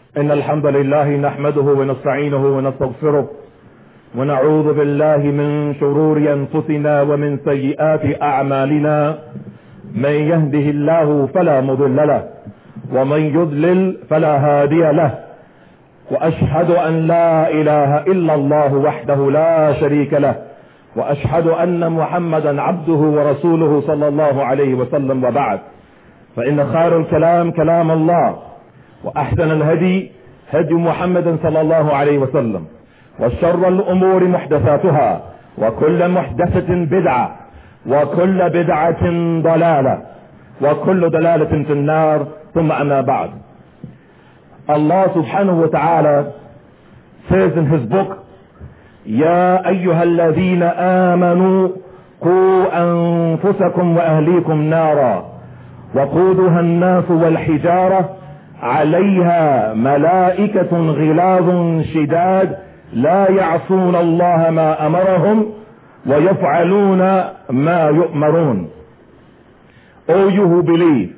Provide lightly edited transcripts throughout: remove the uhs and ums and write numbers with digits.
إن الحمد لله نحمده ونستعينه ونستغفره ونعوذ بالله من شرور أنفسنا ومن سيئات أعمالنا. من يهده الله فلا مضل له ومن يضلل فلا هادي له، وأشهد أن لا إله إلا الله وحده لا شريك له، وأشهد أن محمدا عبده ورسوله صلى الله عليه وسلم. وبعد، فإن خير الكلام كلام الله، وأحسن الهدي هدي محمد صلى الله عليه وسلم، وشر الأمور محدثاتها، وكل محدثة بدعة، وكل بدعة ضلالة، وكل ضلالة في النار. ثم أما بعد. Allah subhanahu wa ta'ala says in his book, يا أيها الذين آمنوا قوا أنفسكم وأهليكم نارا وقودها الناس والحجارة عليها ملائكة غلاظ شداد لا يعصون الله ما أمرهم ويفعلون ما يؤمرون. O you who believe,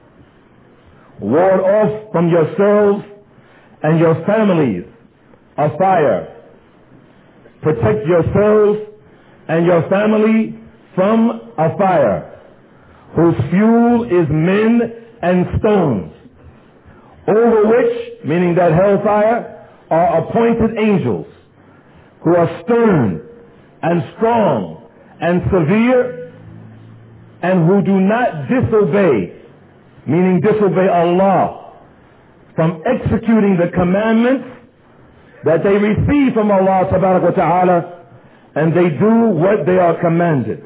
ward off from yourselves and your families a fire. Protect yourselves and your family from a fire whose fuel is men and stones, over which, meaning that hellfire, are appointed angels who are stern and strong and severe, and who do not disobey, meaning disobey Allah, from executing the commandments that they receive from Allah tabarak wa ta'ala, and they do what they are commanded.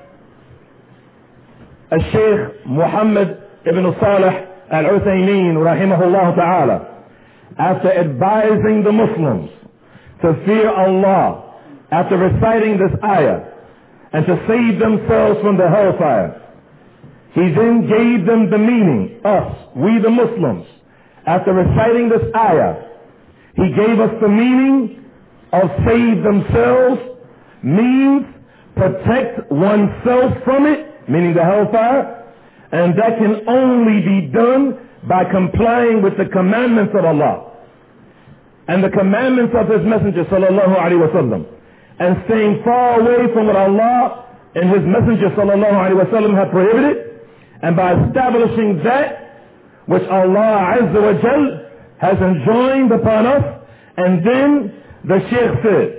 Al-Shaykh Muhammad ibn Salih al-Uthaymeen rahimahullah ta'ala, after advising the Muslims to fear Allah, after reciting this ayah, and to save themselves from the hellfire, he then gave them the meaning, us, we the Muslims. After reciting this ayah, he gave us the meaning of save themselves means protect oneself from it, meaning the hellfire, and that can only be done by complying with the commandments of Allah and the commandments of His Messenger sallallahu alaihi wasallam, and staying far away from what Allah and His Messenger sallallahu alaihi wasallam have prohibited, and by establishing that which Allah Azza wa Jal has enjoined upon us. And then the Shaykh said,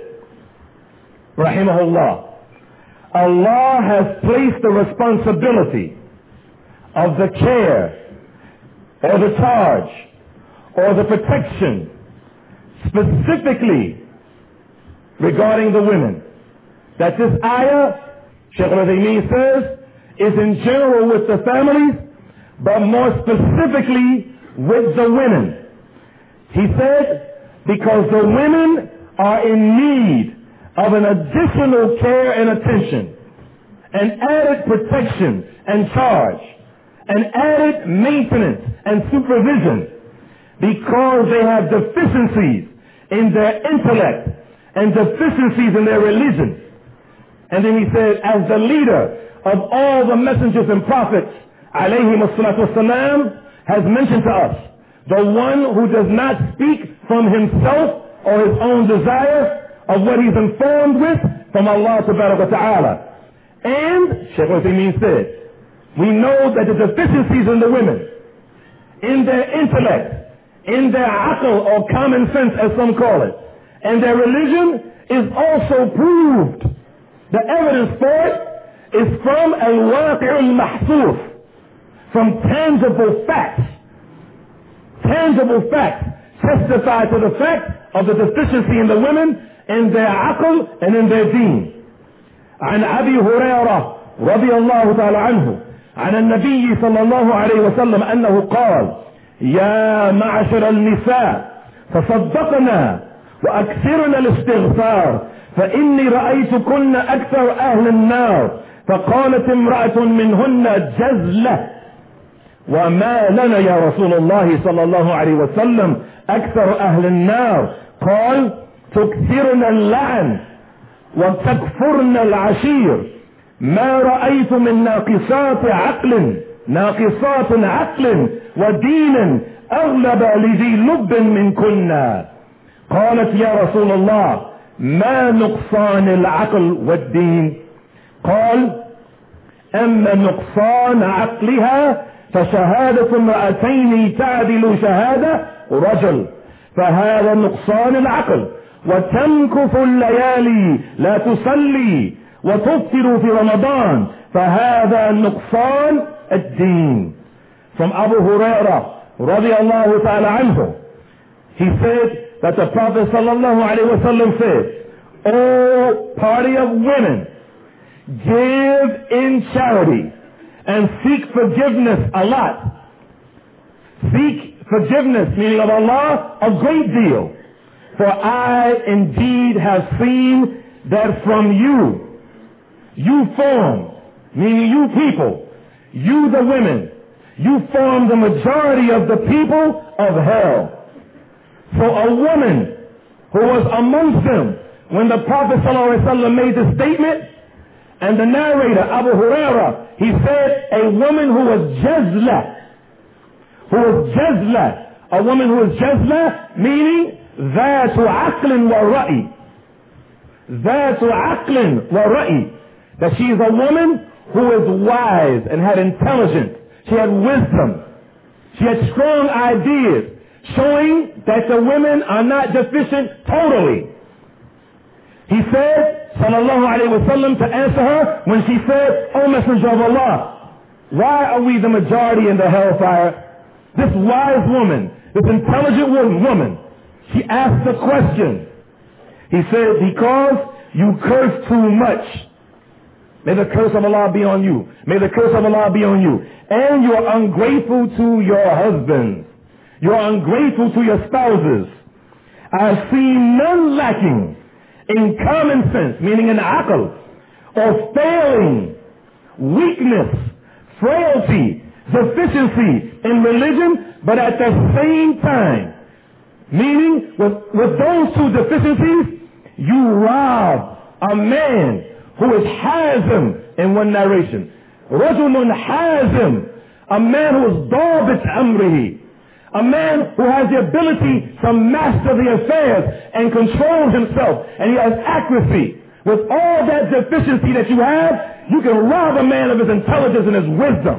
rahimahullah, Allah has placed the responsibility of the care or the charge or the protection specifically regarding the women. That this ayah, Shaykh al-Uthaymeen says, is in general with the families, but more specifically with the women. He said, because the women are in need of an additional care and attention, and added protection and charge, and added maintenance and supervision, because they have deficiencies in their intellect and deficiencies in their religion. And then he said, as the leader of all the messengers and prophets, alayhim as-salatu was-salam, has mentioned to us, the one who does not speak from himself or his own desire of what he's informed with from Allah subhanahu wa ta'ala. And, Shaykh Uthaymeen said, we know that the deficiencies in the women, in their intellect, in their aql or common sense as some call it, and their religion is also proved. The evidence for it is from al-waqi' al-mahsuf, from tangible facts. Tangible facts testify to the fact of the deficiency in the women, in their aql and in their deen. عن أبي هريرة رضي الله تعالى عنه عن النبي صلى الله عليه وسلم أنه قال يا معشر النساء تصدقنا وأكثرنا الاستغفار فإني رأيتكن أكثر أهل النار. فقالت امرأة منهن جزلة وما لنا يا رسول الله صلى الله عليه وسلم أكثر أهل النار؟ قال تكثرن اللعن وتكفرن العشير ما رأيت من ناقصات عقل ودين أغلب لذي لب منكن. قالت يا رسول الله ما نقصان العقل والدين؟ قال أما نقصان عقلها فشهادة امرأتين تعدل شهادة رجل، فهذا نقصان العقل. وتمكث الليالي لا تصلي وتفطر في رمضان، فهذا نقصان الدين. From Abu Hurairah radiyallahu ta'ala anhu, he said that the Prophet sallallahu alayhi wa sallam said, "O party of women, give in charity and seek forgiveness a lot." Seek forgiveness, meaning of Allah, a great deal. For I indeed have seen that from you form, meaning you people, you the women, you form the majority of the people of hell. So a woman who was amongst them when the Prophet ﷺ made the statement, and the narrator, Abu Hurairah, he said a woman who was jazla, a woman who is jazla, meaning ذات عقل ورأي, ذات عقل ورأي, that she is a woman who is wise and had intelligence, she had wisdom, she had strong ideas, showing that the women are not deficient totally. He said, sallallahu alayhi wa sallam, to answer her when she said, "O Messenger of Allah, why are we the majority in the hellfire?" This wise woman, this intelligent woman, she asked the question. He said, "Because you curse too much." May the curse of Allah be on you. May the curse of Allah be on you. And you're ungrateful to your husbands. You're ungrateful to your spouses. I've seen none lacking in common sense, meaning in aql, or failing, weakness, frailty, deficiency in religion, but at the same time, meaning with those two deficiencies, you rob a man who is hazim in one narration. Rajulun hazim, a man who is dabit amrihi, a man who has the ability to master the affairs and control himself, and he has accuracy. With all that deficiency that you have, you can rob a man of his intelligence and his wisdom.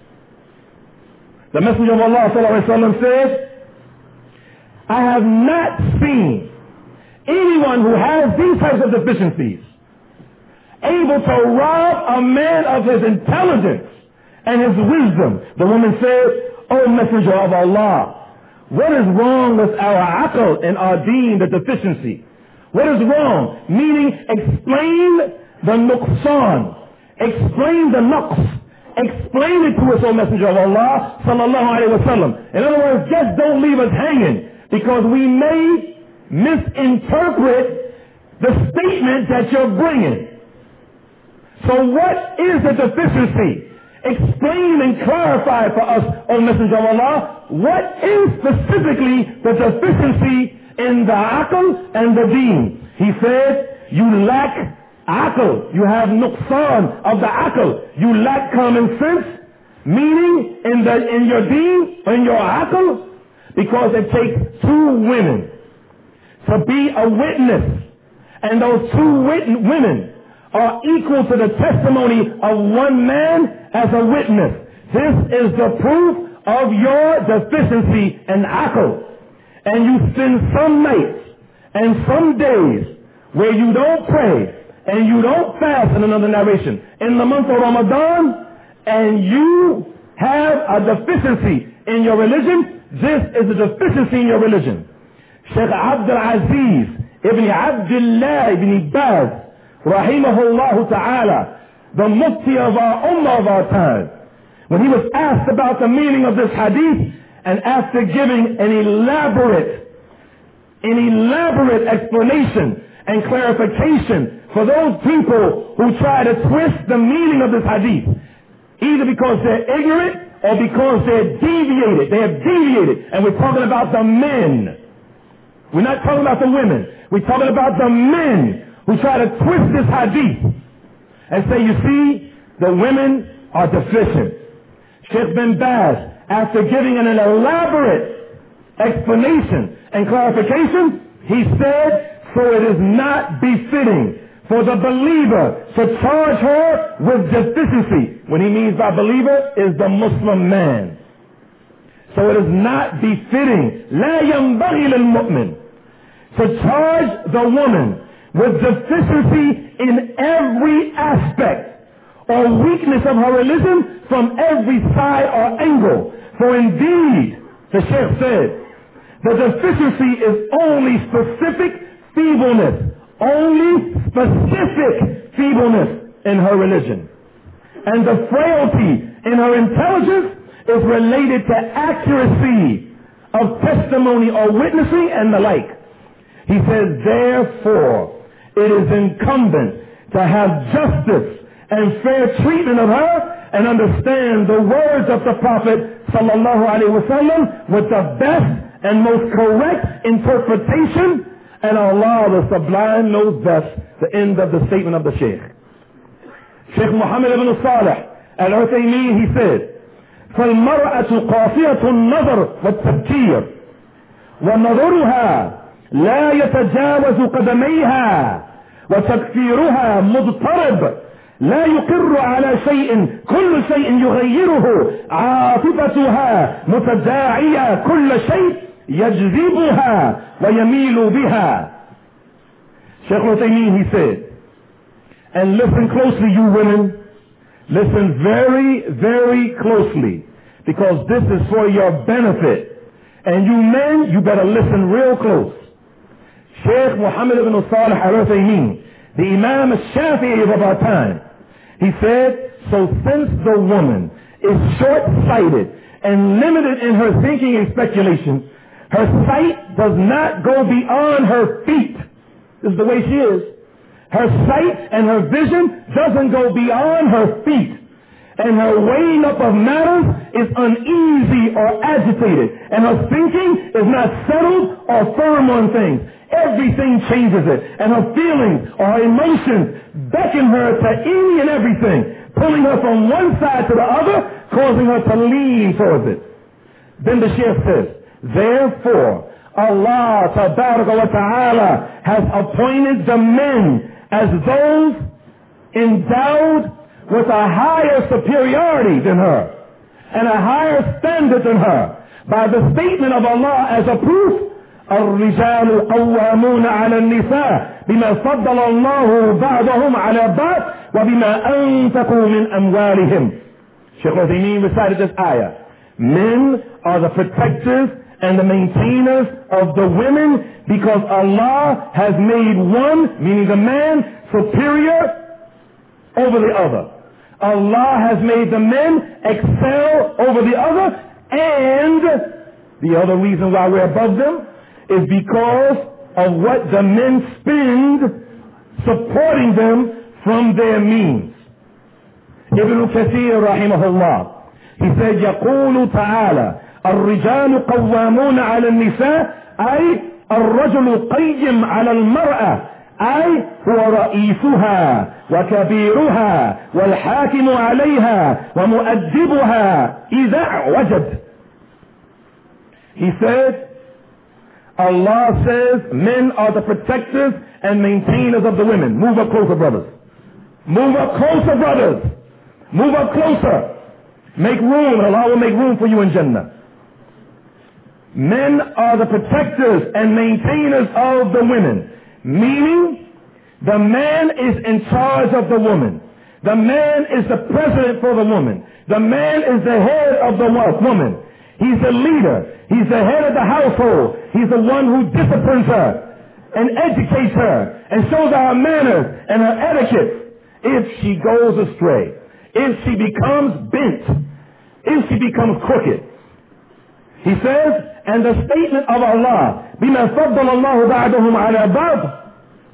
The Messenger of Allah sallallahu alaihi wasallam said, "I have not seen anyone who has these types of deficiencies able to rob a man of his intelligence and his wisdom." The woman said, "O Messenger of Allah, what is wrong with our aql and our deen, the deficiency? What is wrong?" Meaning, explain the nuqsan, explain the naqs, explain it to us, O Messenger of Allah sallallahu alayhi wa sallam. In other words, just don't leave us hanging, because we may misinterpret the statement that you're bringing. So what is the deficiency? Explain and clarify for us, O Messenger of Allah, what is specifically the deficiency in the aql and the deen? He said, you lack aql, you have nuqsan of the aql, you lack common sense, meaning in your deen, in your aql, because it takes two women to be a witness, and those two women are equal to the testimony of one man as a witness. This is the proof of your deficiency in aql. And you spend some nights and some days where you don't pray and you don't fast, in another narration, in the month of Ramadan, and you have a deficiency in your religion. This is a deficiency in your religion. Sheikh Abdul Aziz ibn Abdullah ibn Baz, rahimahullah ta'ala, the mufti of our ummah of our time, when he was asked about the meaning of this hadith, and after giving an elaborate explanation and clarification for those people who try to twist the meaning of this hadith, either because they're ignorant or because they have deviated, and we're talking about the men. We're not talking about the women. We're talking about the men who try to twist this hadith and say, you see, the women are deficient. Sheikh bin Baz, after giving an elaborate explanation and clarification, he said, so it is not befitting for the believer to charge her with deficiency. What he means by believer is the Muslim man. So it is not befitting, لا ينبغي للمؤمن, to charge the woman with deficiency in every aspect or weakness of her religion from every side or angle. For indeed, the Sheikh said, the deficiency is only specific feebleness, only specific feebleness in her religion. And the frailty in her intelligence is related to accuracy of testimony or witnessing and the like. He says, therefore, it is incumbent to have justice and fair treatment of her and understand the words of the Prophet sallallahu alaihi wasallam with the best and most correct interpretation, and Allah the Sublime knows best. The end of the statement of the Sheikh. Sheikh Muhammad ibn Salih al-Uthaymeen, he said, فالمرأة قاصية النظر والتفكير ونظرها لا يتجاوز قدميها وتكفيرها مضطرب لا يقر على شيء كل شيء يغيره عاطفتها متداعية كل شيء يجذبها ويميل بها. Shaykh Uthaymeen, he said, and listen closely, you women, listen very, very closely, because this is for your benefit. And you men, you better listen real close. Sheikh Muhammad ibn Salih al-Uthaymeen, the Imam al-Shafi'i of our time, he said, so since the woman is short-sighted and limited in her thinking and speculation, her sight does not go beyond her feet. This is the way she is. Her sight and her vision doesn't go beyond her feet. And her weighing up of matters is uneasy or agitated. And her thinking is not settled or firm on things. Everything changes it. And her feelings or her emotions beckon her to any and everything, pulling her from one side to the other, causing her to lean towards it. Then the Sheikh says, therefore, Allah Tabaraka wa Ta'ala has appointed the men as those endowed with a higher superiority than her and a higher standard than her by the statement of Allah as a proof, الرجال قوامون على النساء بما فضل الله بعضهم على بعض وبما أنفقوا من أموالهم. Shaykh Uthaymeen recited this ayah. Men are the protectors and the maintainers of the women because Allah has made one, meaning the man, superior over the other. Allah has made the men excel over the other, and the other reason why we're above them is because of what the men spend supporting them from their means. Ibn Kathir rahimahullah, he said, يقول تعالى الرجال قوامون على النساء أي الرجل قيم على المرأة أي هو رئيسها وكبيرها والحاكم عليها ومؤدبها إذا وجد. He said, Allah says men are the protectors and maintainers of the women. Move up closer, brothers. Move up closer, brothers. Move up closer. Make room, and Allah will make room for you in Jannah. Men are the protectors and maintainers of the women. Meaning, the man is in charge of the woman. The man is the president for the woman. The man is the head of the woman. He's the leader. He's the head of the household. He's the one who disciplines her and educates her and shows her manners and her etiquette. If she goes astray, if she becomes bent, if she becomes crooked. He says, and the statement of Allah, بِمَا فَضَّلَ اللَّهُ بَعْدَهُمْ عَلَى بَعْضٍ,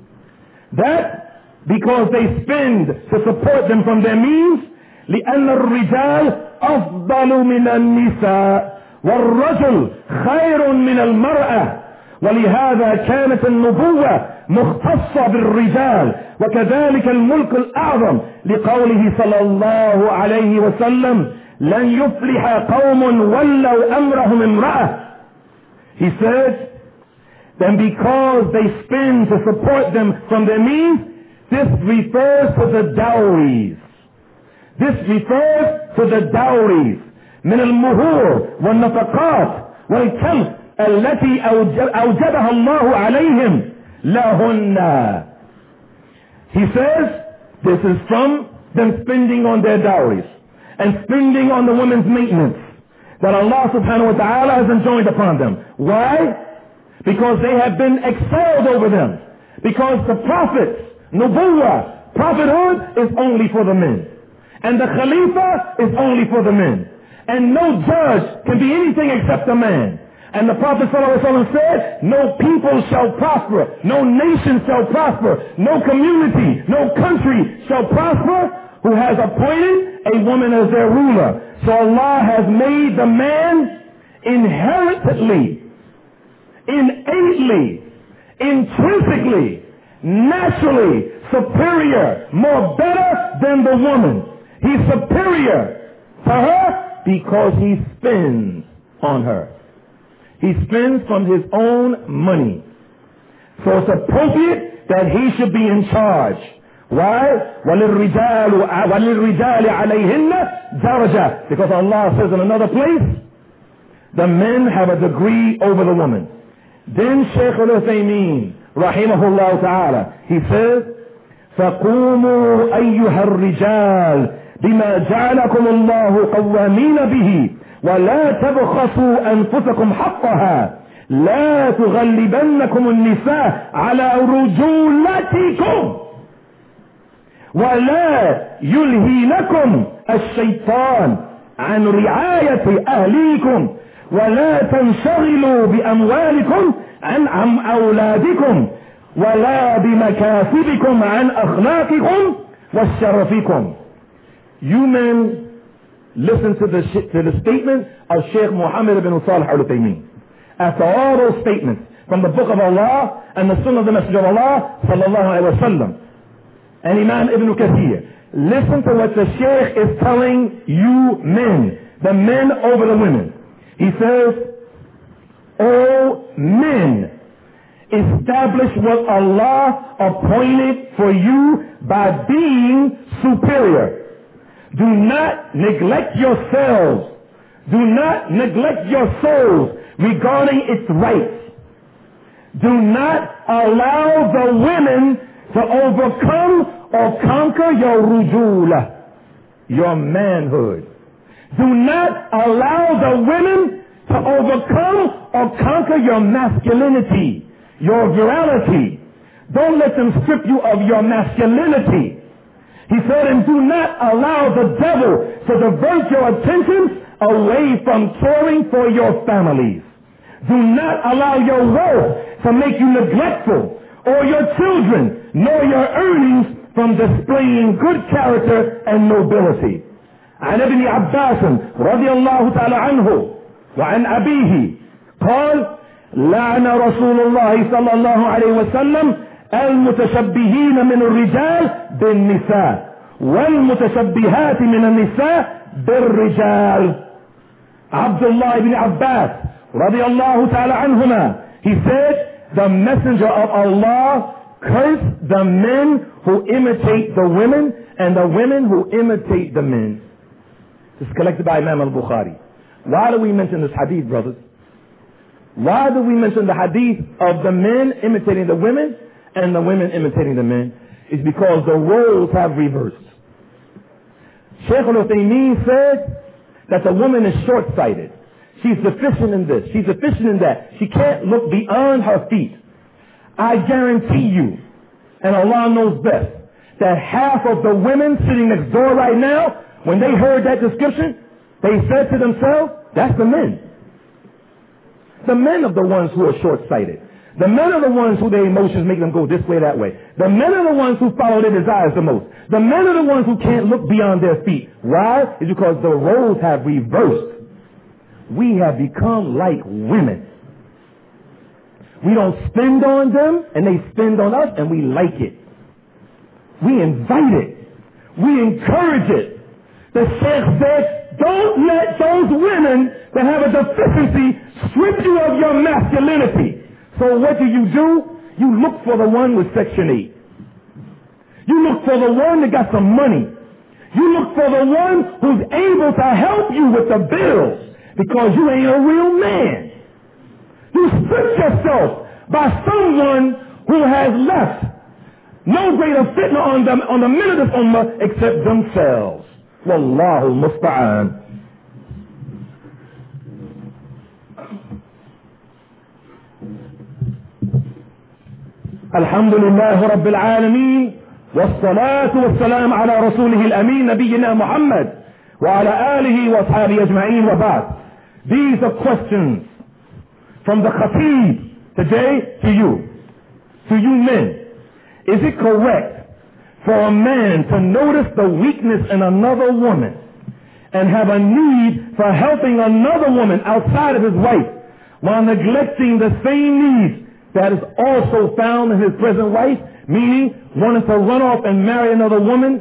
that because they spend to support them from their means, لأن الرجال أفضل من النساء والرجل خير من المرأة ولهذا كانت النبوة مختصة بالرجال وكذلك الملك الأعظم لقوله صلى الله عليه وسلم لن يفلح قوم ولوا أمرهم امرأة. He says, then because they spend to support them from their means, this refers to the dowries. This refers to the dowries. من المهور والنفقات والكلف التي أوجبها الله عليهم لهن. He says, this is from them spending on their dowries and spending on the women's maintenance that Allah subhanahu wa ta'ala has enjoined upon them. Why? Because they have been excelled over them. Because the prophets, nubuwwah, prophethood is only for the men. And the khalifa is only for the men. And no judge can be anything except a man. And the Prophet ﷺ said, no people shall prosper, no nation shall prosper, no community, no country shall prosper who has appointed a woman as their ruler. So Allah has made the man inherently, innately, intrinsically, naturally superior, more better than the woman. He's superior to her because he spends on her. He spends from his own money. So it's appropriate that he should be in charge. Why? وَلِلْرِجَالِ عَلَيْهِنَّ دَرَجَةٌ. Because Allah says in another place, the men have a degree over the woman. Then Shaykh al-Uthaymeen, rahimahullah ta'ala, he says, فَقُومُوا أَيُّهَا الرِّجَالِ بِمَا جَعَلَكُمُ اللَّهُ قَوَّامِينَ بِهِ ولا تبخسوا أنفسكم حقها لا تغلبنكم النساء على رجولتكم ولا يلهينكم الشيطان عن رعاية أهليكم ولا تنشغلوا بأموالكم عن أولادكم ولا بمكاسبكم عن أخلاقكم وشرفكم. You men, listen to the statement of Shaykh Muhammad ibn Salih al-Uthaymeen. After all those statements from the book of Allah and the sunnah of the Messenger of Allah sallallahu alayhi wa sallam and Imam Ibn Kathir, listen to what the Shaykh is telling you men, the men over the women. He says, O men, establish what Allah appointed for you by being superior. Do not neglect yourselves. Do not neglect your souls regarding its rights. Do not allow the women to overcome or conquer your rujula, your manhood. Do not allow the women to overcome or conquer your masculinity, your virility. Don't let them strip you of your masculinity. He said, and do not allow the devil to divert your attention away from caring for your families. Do not allow your wealth to make you neglectful, or your children, nor your earnings from displaying good character and nobility. عن ابن عباس رضي الله تعالى عنه وعن أبيه قال لعن رسول الله صلى الله عليه وسلم المتشبهين من الرجال بالنساء والمتشبهات من النساء بالرجال. Abdullah ibn Abbas رضي الله تعالى عنهما, he said, the messenger of Allah cursed the men who imitate the women and the women who imitate the men. This is collected by Imam al-Bukhari. Why do we mention this hadith, brothers? Why do we mention the hadith of the men imitating the women and the women imitating the men? It's because the roles have reversed. Shaykh al-Uthaymeen said that the woman is short-sighted. She's deficient in this. She's deficient in that. She can't look beyond her feet. I guarantee you, and Allah knows best, that half of the women sitting next door right now, when they heard that description, they said to themselves, that's the men. The men are the ones who are short-sighted. The men are the ones who their emotions make them go this way, that way. The men are the ones who follow their desires the most. The men are the ones who can't look beyond their feet. Why? It's because the roles have reversed. We have become like women. We don't spend on them, and they spend on us, and we like it. We invite it. We encourage it. The Sheikh said, Don't let those women that have a deficiency strip you of your masculinity. So what do? You look for the one with Section 8. You look for the one that got some money. You look for the one who's able to help you with the bills because you ain't a real man. You strip yourself by someone who has left no greater fitna on the men of this ummah except themselves. Wallahu musta'an. الحمد لله رب العالمين والصلاة والسلام على رسوله الأمين نبينا محمد وعلى آله وأصحابه أجمعين وبعد. These are questions from the Khatib today to you men. Is it correct for a man to notice the weakness in another woman and have a need for helping another woman outside of his wife while neglecting the same needs that is also found in his present wife, meaning wanting to run off and marry another woman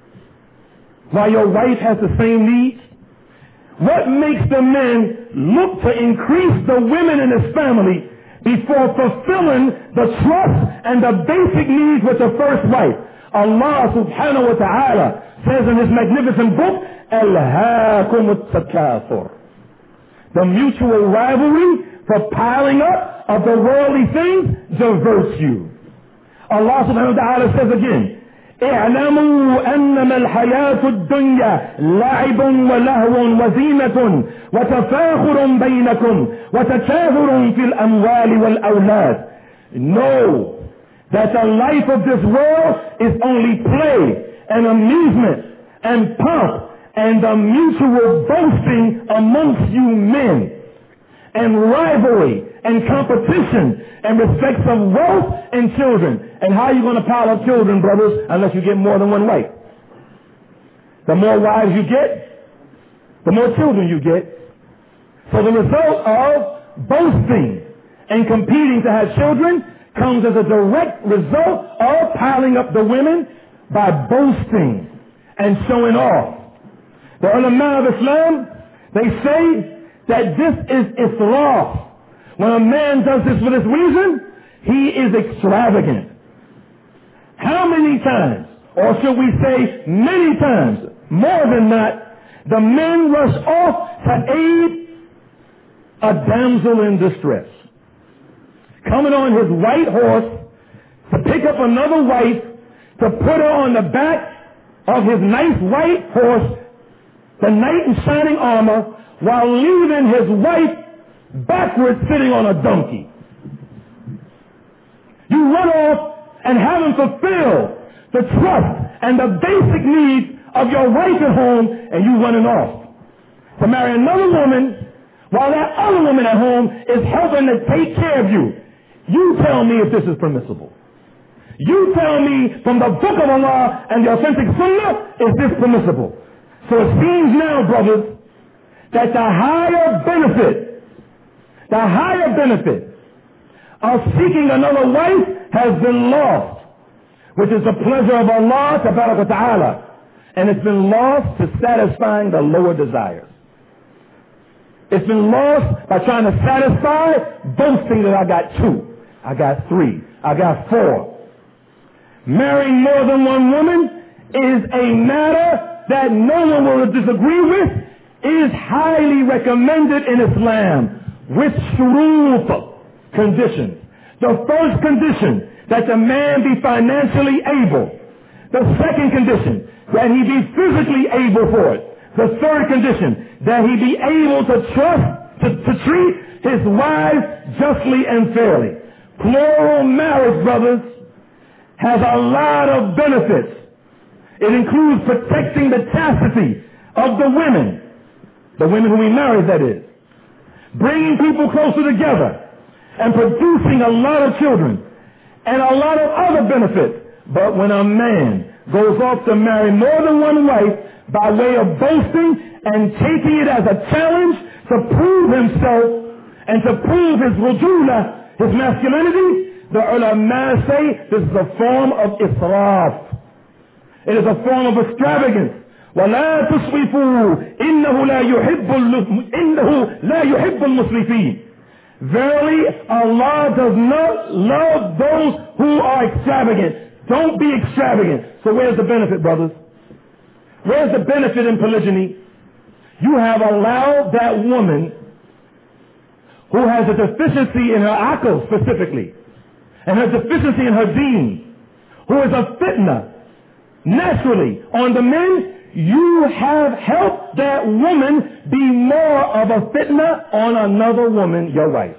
while your wife has the same needs? What makes the men look to increase the women in his family before fulfilling the trust and the basic needs with the first wife? Allah subhanahu wa ta'ala says in his magnificent book, أَلْهَاكُمُ التَّكَاثُرُ. The mutual rivalry for piling up of the worldly things diverts you. Allah subhanahu wa ta'ala says again, اعلموا أنما الحياة الدنيا لعب ولهو وزينة وتفاخر بينكم وتكاثر في الأموال والأولاد. Know that the life of this world is only play and amusement and pomp and the mutual boasting amongst you men and rivalry and competition and respects of wealth and children. And how are you going to pile up children, brothers, unless you get more than one wife? The more wives you get, the more children you get. So the result of boasting and competing to have children comes as a direct result of piling up the women by boasting and showing off. The ulama of Islam, they say that this is israf. When a man does this for this reason, he is extravagant. How many times, or should we say many times, more than that, the men rush off to aid a damsel in distress, coming on his white horse to pick up another wife, to put her on the back of his nice white horse, the knight in shining armor, while leaving his wife backwards sitting on a donkey. You run off and haven't fulfilled the trust and the basic needs of your wife at home, and you running off to marry another woman while that other woman at home is helping to take care of you. You tell me if this is permissible. You tell me from the book of Allah and the authentic sunnah, is this permissible? So it seems now, brothers, that the higher benefit of seeking another wife has been lost, which is the pleasure of Allah tabarak wa ta'ala, and it's been lost to satisfying the lower desires. It's been lost by trying to satisfy boasting that I got 2, I got 3, I got 4. Marrying more than one woman is a matter that no one will disagree with, is highly recommended in Islam with shurut, conditions. The first condition, that the man be financially able. The second condition, that he be physically able for it. The third condition, that he be able to trust, to treat his wives justly and fairly. Plural marriage, brothers, has a lot of benefits. It includes protecting the chastity of the women who we marry, that is. Bringing people closer together and producing a lot of children and a lot of other benefits. But when a man goes off to marry more than one wife by way of boasting and taking it as a challenge to prove himself and to prove his rujula, his masculinity, the ulama say this is a form of israf. It is a form of extravagance, وَلَا تُسْرِفُوا إِنَّهُ لَا يُحِبُّ الْمُسْرِفِينَ. Verily, Allah does not love those who are extravagant. Don't be extravagant. So where's the benefit, brothers? Where's the benefit in polygyny? You have allowed that woman who has a deficiency in her aql specifically, and her deficiency in her deen, who is a fitna naturally on the men, you have helped that woman be more of a fitna on another woman, your wife.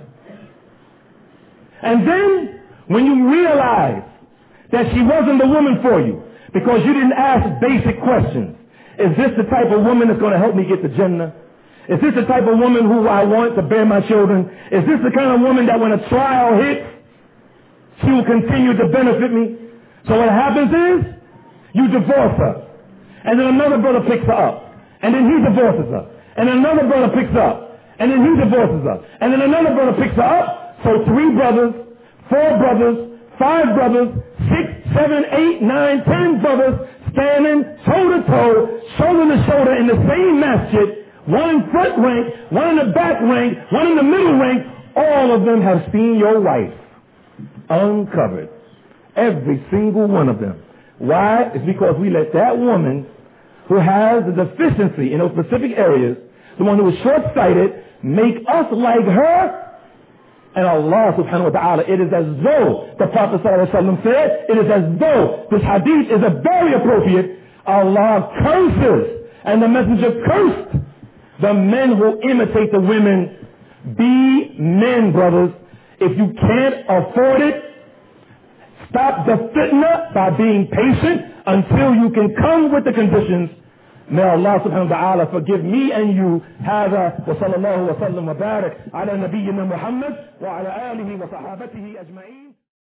And then, when you realize that she wasn't the woman for you, because you didn't ask basic questions. Is this the type of woman that's going to help me get to Jannah? Is this the type of woman who I want to bear my children? Is this the kind of woman that when a trial hits, she will continue to benefit me? So what happens is, you divorce her. And then another brother picks her up. And then he divorces her. And then another brother picks her up. And then he divorces her. And then another brother picks her up. So 3 brothers, 4 brothers, 5 brothers, 6, 7, 8, 9, 10 brothers standing toe to toe, shoulder to shoulder in the same masjid, one in front rank, one in the back rank, one in the middle rank. All of them have seen your wife uncovered. Every single one of them. Why? It's because we let that woman who has the deficiency in those specific areas, the one who is short-sighted, make us like her. And Allah subhanahu wa ta'ala, it is as though the Prophet sallallahu alaihi wasallam said, it is as though this hadith is a very appropriate. Allah curses, and the messenger cursed the men who imitate the women. Be men, brothers. If you can't afford it, stop the fitna by being patient until you can come with the conditions. May Allah subhanahu wa ta'ala forgive me and you. هذا وصلى الله وسلم وبارك على نبينا محمد وعلى آله وصحابته أجمعين.